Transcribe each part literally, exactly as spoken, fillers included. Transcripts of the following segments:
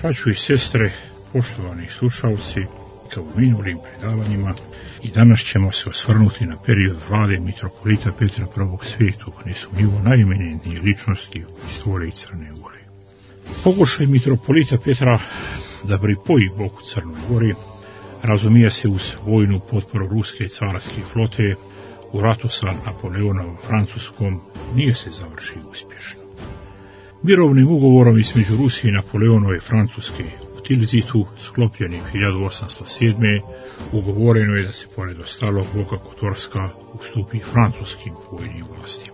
Braćo i sestre, poštovani slušalci, kao u minulim predavanjima, i danas ćemo se osvrnuti na period vlade mitropolita Petra prvog Svetog, nesumnjivo najeminentnije ličnosti u istoriji Crne Gore. Pokušaj mitropolita Petra da pripoji Bogu Crnoj Gori razumije se uz vojnu potporu ruske carske flote u ratu sa Napoleonom Francuskom nije se završio uspješno. Mirovnim ugovorom između Rusije i Napoleonove Francuske u Tilzitu, sklopljenim hiljadu osamsto sedme. ugovoreno je da se pored ostalog Boka Kotorska ustupi francuskim vojnim vlastima.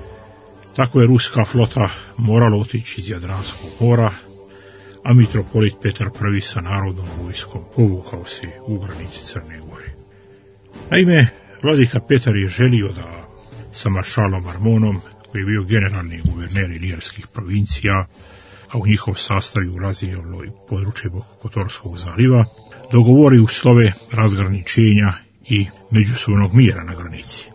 Tako je ruska flota morala otići iz Jadranskog mora, a mitropolit Petar prvi sa narodnom vojskom povukao se u granici Crne Gore. Naime, vladika Petar je želio da sa maršalom Marmonom, koji je bio generalni guverner ilirskih provincija, a u njihov sastav je ulazilo i područje Bokokotorskog zaliva, dogovori uslove razgraničenja i međusobnog mira na granici.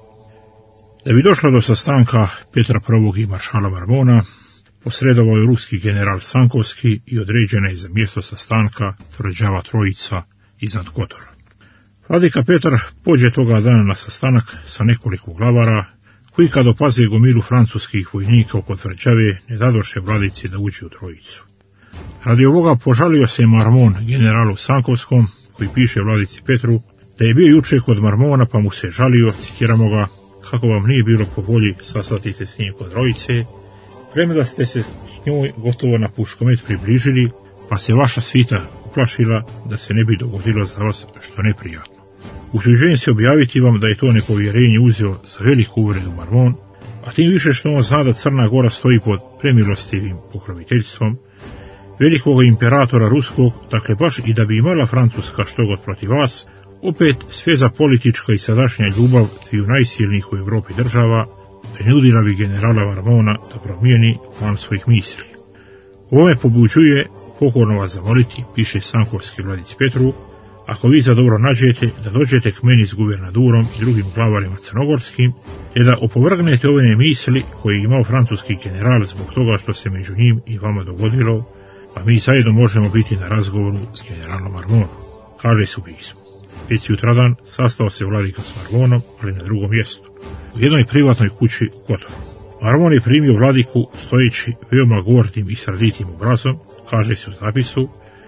Da bi došlo do sastanka Petra prvog i maršala Marmona, posredovao je ruski general Sankovski i određena je za mjesto sastanka tvrđava Trojica iznad Kotora. Vladika Petar pođe toga dana na sastanak sa nekoliko glavara, koji kad opaze gomilu francuskih vojnika oko tvrđave ne dadoše vladici da uđe u Trojicu. Radi ovoga požalio se Marmon generalu Sankovskom, koji piše vladici Petru, da je bio juče kod Marmona pa mu se žalio, citiramo ga, kako vam nije bilo po volji sastati se s njim kod Trojice, premda ste se s njoj gotovo na puškomet približili, pa se vaša svita uplašila da se ne bi dogodilo za vas što neprijatno. Usuđujem se objaviti vam da je to nepovjerenje uzeo za veliku uvredu Marmon, a tim više što on zna da Crna Gora stoji pod premilostivim pokroviteljstvom velikog imperatora ruskog, dakle baš i da bi imala Francuska što god protiv vas, opet sve za politička i sadašnja ljubav dviju najsilnijih u Evropi država prinudila bi generala Marmona da promijeni plan svojih misli. Ovome pobuđuje pokorno vas zamoliti, piše Sankovski vladici Petru, ako vi za dobro nađete, da dođete k meni s guvernadurom i drugim glavarima crnogorskim, te da opovrgnete ove misli koje je imao francuski general zbog toga što se među njim i vama dogodilo, pa mi zajedno možemo biti na razgovoru s generalom Marmonom, kaže se u pismu. Već jutradan sastao se vladika s Marmonom, ali na drugom mjestu, u jednoj privatnoj kući u Kotoru. Marmon je primio vladiku stojeći veoma gordim i srditim obrazom, kaže se u zapisu,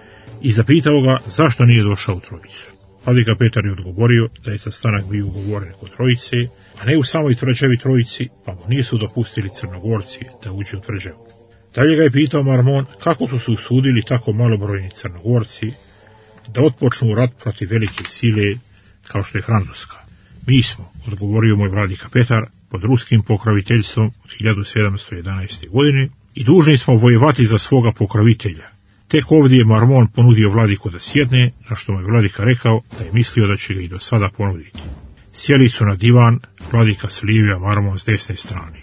i zapitao ga zašto nije došao u Trojicu. Vladika Petar je odgovorio da je sastanak bio ugovoren kod Trojice, a ne u samoj tvrđavi Trojici, pa mu nisu dopustili Crnogorci da uđe u tvrđavu. Dalje ga je pitao Marmon kako su se usudili tako malobrojni Crnogorci da otpočnu rat protiv velike sile kao što je Francuska. Mi smo, odgovorio moj vladika Petar, pod ruskim pokroviteljstvom od hiljadu sedamsto jedanaeste. godine i dužni smo vojevati za svoga pokrovitelja. Tek ovdje je Marmon ponudio vladiku da sjedne, na što mu je vladika rekao da je mislio da će ga i do sada ponuditi. Sjeli su na divan, vladika s lijeve, a Marmon s desne strane.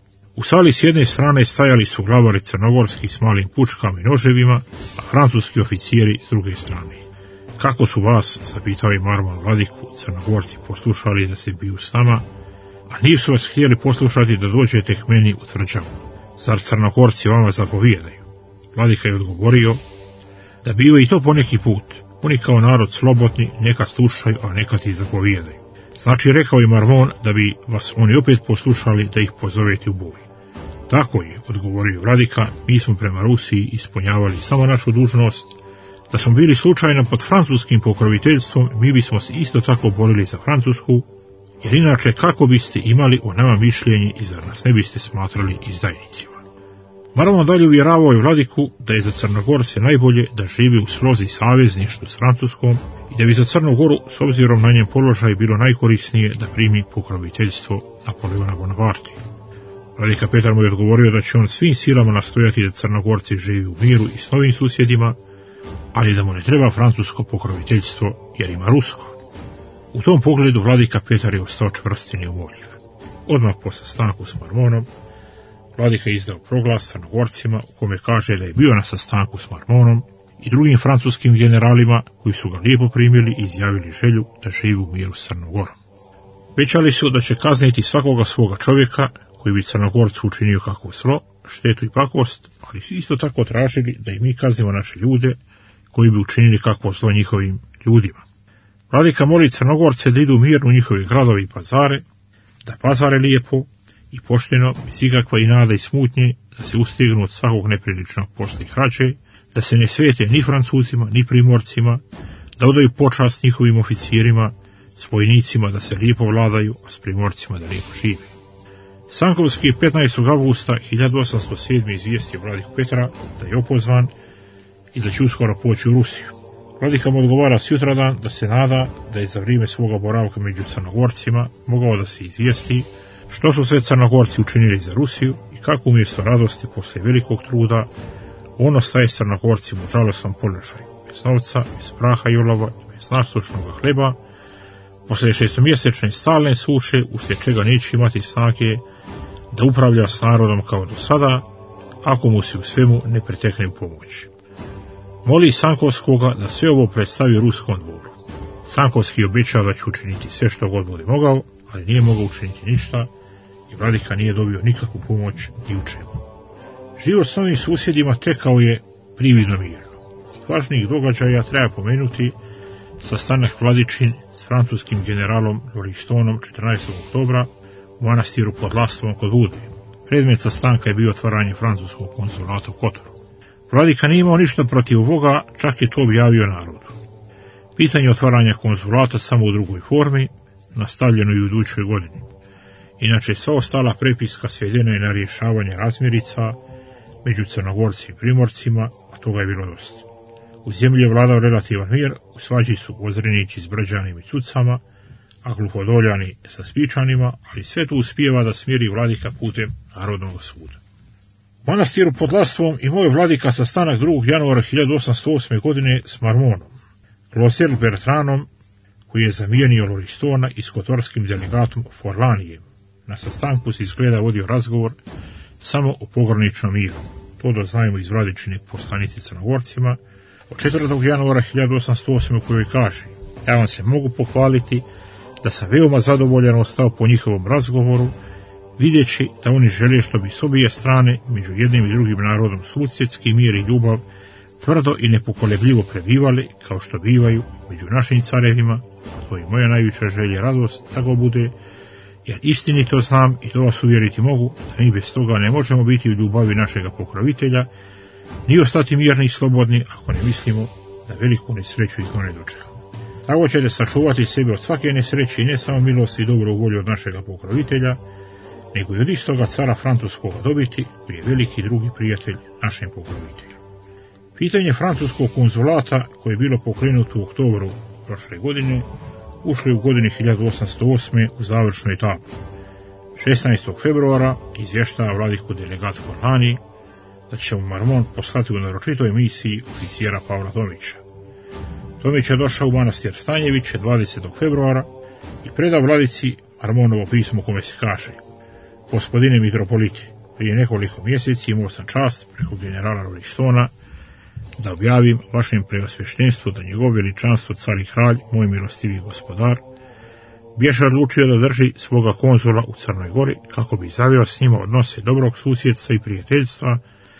U sali s jedne strane stajali su glavari crnogorski s malim pučkama i noževima, a francuski oficijeri s druge strane. Kako su vas, zapitao je Marmon vladiku, Crnogorci poslušali da se biju s nama, a nisu vas htjeli poslušati da dođete k meni u tvrđavu. Zar Crnogorci vama zapovijedaju? Vladika je odgovorio da biva i to poneki put. Oni kao narod slobodni neka slušaju, a neka ti zapovijedaju. Znači, rekao je Marmon da bi vas oni opet poslušali da ih pozovete u boj. Tako je, odgovorio vladika, mi smo prema Rusiji ispunjavali samo našu dužnost. Da smo bili slučajno pod francuskim pokroviteljstvom, mi bismo se isto tako borili za Francusku, jer inače kako biste imali o nama mišljenje i zar nas ne biste smatrali izdajnicima. Marmon dalje uvjeravao je vladiku da je za Crnogorce najbolje da živi u slozi savezništvu s Francuskom i da bi za Crnu Goru, s obzirom na njen položaj, bilo najkorisnije da primi pokroviteljstvo Napoleona Bonaparte. Vladika Petar mu je odgovorio da će on svim silama nastojati da Crnogorci živi u miru i s novim susjedima, ali da mu ne treba francusko pokroviteljstvo jer ima rusko. U tom pogledu vladika Petar je ostao čvrst i neumoljiv. Odmah po sastanku s Marmonom, vladika je izdao proglas Crnogorcima u kome kaže da je bio na sastanku s Marmonom i drugim francuskim generalima koji su ga lijepo primili i izjavili želju da živi u miru s Crnom Gorom. Obećali su da će kazniti svakoga svoga čovjeka koji bi Crnogorcu učinio kakvo zlo, štetu i pakost, ali su isto tako tražili da i mi kaznimo naše ljude koji bi učinili kakvo zlo njihovim ljudima. Vladika moli Crnogorce da idu mirno u njihove gradovi i pazare, da pazare lijepo i pošteno, bez ikakva inada i smutnje, da se ustegnu od svakog nepriličnog posla i krađe, da se ne svete ni Francuzima, ni Primorcima, da odaju počast njihovim oficirima, s vojnicima da se lijepo vladaju, a s Primorcima da lijepo žive. Sankovski petnaestog avgusta hiljadu osamsto sedme. izvijestio vladiku Petra da je opozvan i da će uskoro poći u Rusiju. Vladika mu odgovara sutradan da se nada da je za vrijeme svoga boravka među Crnogorcima mogao da se izvijesti što su sve Crnogorci učinili za Rusiju i kako umjesto radosti poslije velikog truda on ostaje s Crnogorcima u žalosnom položaju, bez novca, bez praha i olova i bez nastočnog hleba, poslije šestomjesečne stalne suše, uslijed čega neće imati snage da upravlja s narodom kao do sada, ako mu se u svemu ne pretekne pomoć. Moli Sankovskoga da sve ovo predstavi ruskom dvoru. Sankovski obećao da će učiniti sve što god bude mogao, ali nije mogao učiniti ništa i vladika nije dobio nikakvu pomoć ni u čemu. Život s novim susjedima tekao je prividno mirno. Od važnijih događaja treba pomenuti sastanak vladičin s francuskim generalom Loristonom četrnaestog oktobra u manastiru pod Lastvom kod Budve. Predmet sastanka je bio otvaranje francuskog konzulata u Kotoru. Vladika nije imao ništa protiv ovoga, čak je to objavio narodu. Pitanje otvaranja konzulata samo u drugoj formi, nastavljeno i u idućoj godini. Inače, sva ostala prepiska svedena je na rješavanje razmirica među Crnogorci i Primorcima, a toga je bilo dosta. U zemlji je vladao relativan mir, u svađi su Ozrenići s Brđanim i Cucama, a Gluhodoljani sa Spičanima, ali sve to uspijeva da smiri vladika putem narodnog suda. U manastiru pod Lastvom imao je vladika sastanak drugog januara hiljadu osamsto osme. godine s Marmonom, Klosel Bertranom, koji je zamijenio Loristona i s kotorskim delegatom Forlanijem. Na sastanku se izgleda vodio razgovor samo o pograničnom miru. To doznajemo iz vladičine poslanice Crnogorcima od četvrtog januara hiljadu osamsto osme. u kojoj kaže: ja vam se mogu pohvaliti da sam veoma zadovoljan ostao po njihovom razgovoru, vidjeći da oni žele što bi s obje strane među jednim i drugim narodom susjedski mir i ljubav tvrdo i nepokolebljivo prebivali, kao što bivaju među našim carevima, a to je moja najveća želja i radost da go bude, jer istinito znam i to vas uvjeriti mogu da mi bez toga ne možemo biti u ljubavi našega pokrovitelja, ni ostati mirni i slobodni ako ne mislimo da veliku nesreću izgone dočekamo. Tako ćete sačuvati sebe od svake nesreće i ne samo milosti i dobru volju od našega pokrovitelja, nego i od istoga cara francuskoga dobiti, koji je veliki drugi prijatelj našem pokrovitelju. Pitanje francuskog konzulata, koje je bilo pokrenuto u oktobru prošle godine, ušlo je u godini hiljadu osamsto osme. u završnu etapu. šesnaestog februara izvještava vladiku delegat Forlani da će mu Marmon poslati u naročitoj misiji oficijera Pavla Tomića. Tomić je došao u manastir Stanjeviće dvadesetog februara i predao vladici Marmonovo pismo kome se kaže: gospodine mitropoliti, prije nekoliko mjeseci imao sam čast preko generala Loristona da objavim vašem preosveštenstvu da njegov veličanstvo car i kralj, moj milostivi gospodar, bješe odlučio da drži svoga konzula u Crnoj Gori kako bi zaveo s njima odnose dobrog susjedstva i prijateljstva,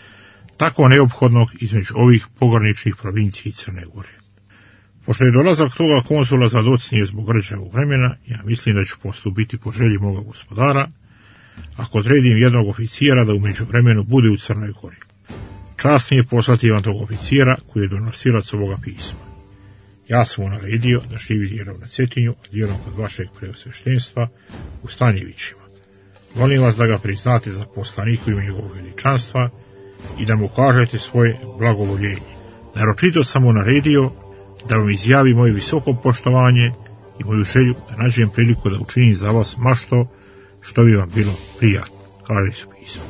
tako neophodnog između ovih pograničnih provincija i Crne Gore. Pošto je dolazak toga konzula zadocnije zbog rđavog vremena, ja mislim da ću postupiti po želji moga gospodara, ako odredim jednog oficijera da u međuvremenu bude u Crnoj Gori. Čast mi je poslati vam tog oficijera koji je donosilac ovoga pisma. Ja sam mu naredio da živi dijelom na Cetinju, a dijelom kod vašeg preosveštenstva u Stanjevićima. Molim vas da ga priznate za poslaniku i njegovog veličanstva i da mu kažete svoje blagovoljenje. Naročito sam mu naredio da vam izjavi moje visoko poštovanje i moju želju da nađem priliku da učinim za vas mašto što bi vam bilo prijatno, kaže su pismo.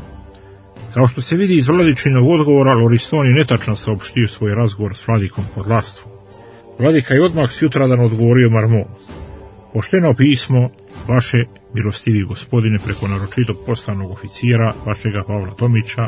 Kao što se vidi iz vladičinog odgovora, Loriston je netačno saopštio svoj razgovor s vladikom pod Lastvom. Vladika je odmah sutradan odgovorio Marmon: pošteno pismo vaše, milostivi gospodine, preko naročito poslanog oficijera vašega Pavla Tomića,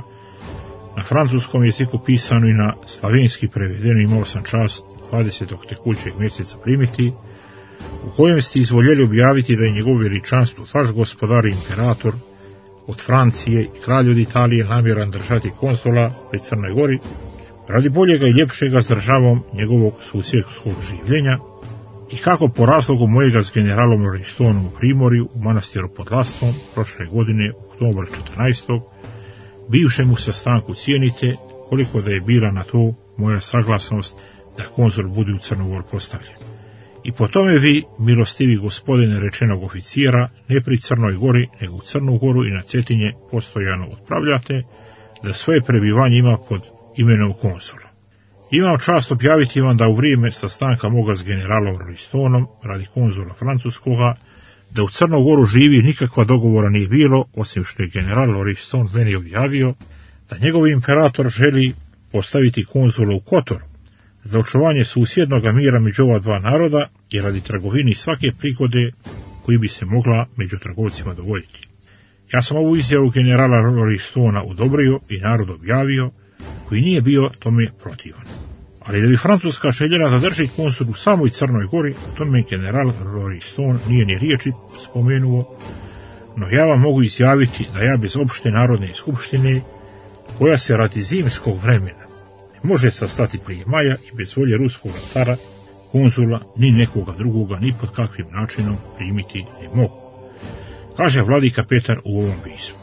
na francuskom jeziku pisano i na slavenski prevedeno, imao sam čast dvadesetog tekućeg mjeseca primiti, u kojem ste izvoljeli objaviti da je njegov veličanstvo vaš gospodar i imperator od Francije i kralj od Italije namjeran držati konzula pri Crnoj Gori, radi boljega i ljepšega s državom njegovog susjedskog življenja, i kako po razlogu mojega s generalom Loristonom u Primorju u manastiru pod Lastvom prošle godine, oktobar četrnaestog, bivšemu sastanku cijenite, koliko da je bila na to moja saglasnost da konzul bude u Crnu Goru postavljen. I po tome vi, milostivi gospodine rečenog oficijera, ne pri Crnoj Gori, nego u Crnu Goru i na Cetinje postojano otpravljate, da svoje prebivanje ima pod imenom konzula. Imam čast objaviti vam da u vrijeme sastanka moga s generalom Loristonom, radi konzula francuskoga, da u Crnu Goru živi nikakva dogovora nije bilo, osim što je general Loriston meni objavio da njegov imperator želi postaviti konzula u Kotoru za očuvanje susjednog mira među ova dva naroda i radi trgovini svake prigode koji bi se mogla među trgovcima dogoditi. Ja sam ovu izjavu generala Loristona udobrio i narod objavio, koji nije bio tome protivan. Ali da bi Francuska željela da drži konzul u samoj Crnoj Gori, o tome general Loriston nije ni riječi spomenuo, no ja vam mogu izjaviti da ja bez opšte narodne skupštine, koja se radi zimskog vremena ne može sastati prije maja i bez volje ruskog cara, konzula ni nekoga drugoga ni pod kakvim načinom primiti ne mogu, kaže vladika Petar u ovom pismu.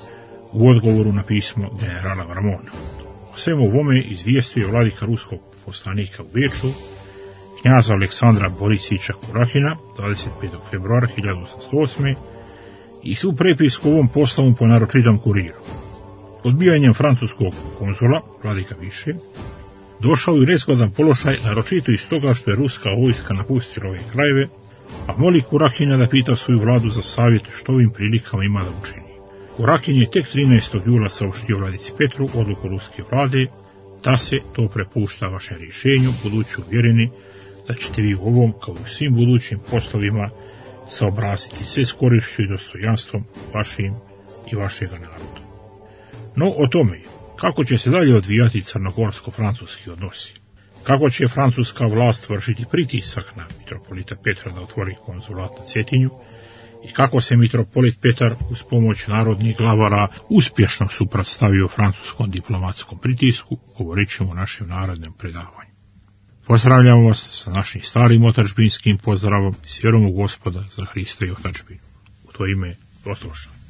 U odgovoru na pismo generala Varmona. O svemu ovome izvijestio je vladika ruskog poslanika u Beču, knjaza Aleksandra Borisića Kurahina, dvadeset petog februara hiljadu osamsto osme. i su prepisku ovom poslavom po naročitom kuriru. Odbijanjem francuskog konzula, vladika više, došao je u nezgodan položaj, naročito iz toga što je ruska vojska napustila ove krajeve, a moli Kurahina da pita svoju vladu za savjet što ovim prilikama ima da učini. Kurahin je tek trinaestog jula saopštio vladici Petru odluku ruske vlade da se to prepušta vašem rješenju, budući uvjereni da ćete vi u ovom, kao i u svim budućim poslovima, saobraziti sve s korišću i dostojanstvom vašim i vašega naroda. No o tome je, kako će se dalje odvijati crnogorsko-francuski odnosi, kako će francuska vlast vršiti pritisak na mitropolita Petra da otvori konzulat na Cetinju i kako se mitropolit Petar uz pomoć narodnih glavara uspješno suprotstavio francuskom diplomatskom pritisku, govorit ćemo u našem narodnom predavanju. Pozdravljamo vas sa našim starim otadžbinskim pozdravom i s vjerom u Gospoda za Hrista i otadžbinu. U to ime poslušam.